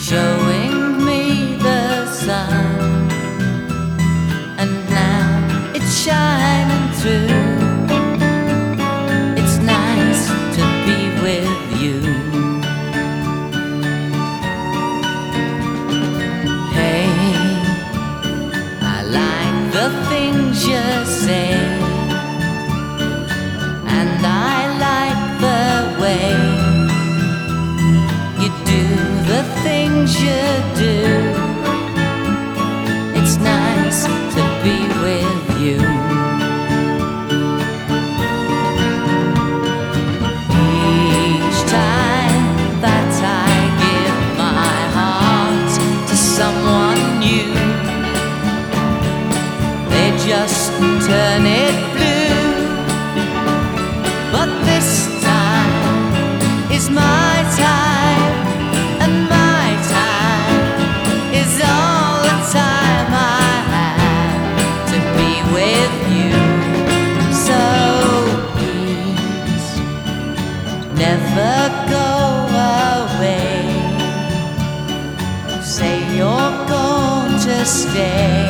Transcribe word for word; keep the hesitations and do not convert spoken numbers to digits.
showing me the sun, and now it's shining through. It's nice to be with you. Hey, I like the things you say, and I like the way you do the things you do. It's nice to be with you. Each time that I give my heart to someone new, they just turn it blue. But this time is my time, and my time is all the time I have to be with you. So please never go away. Say you're going to stay.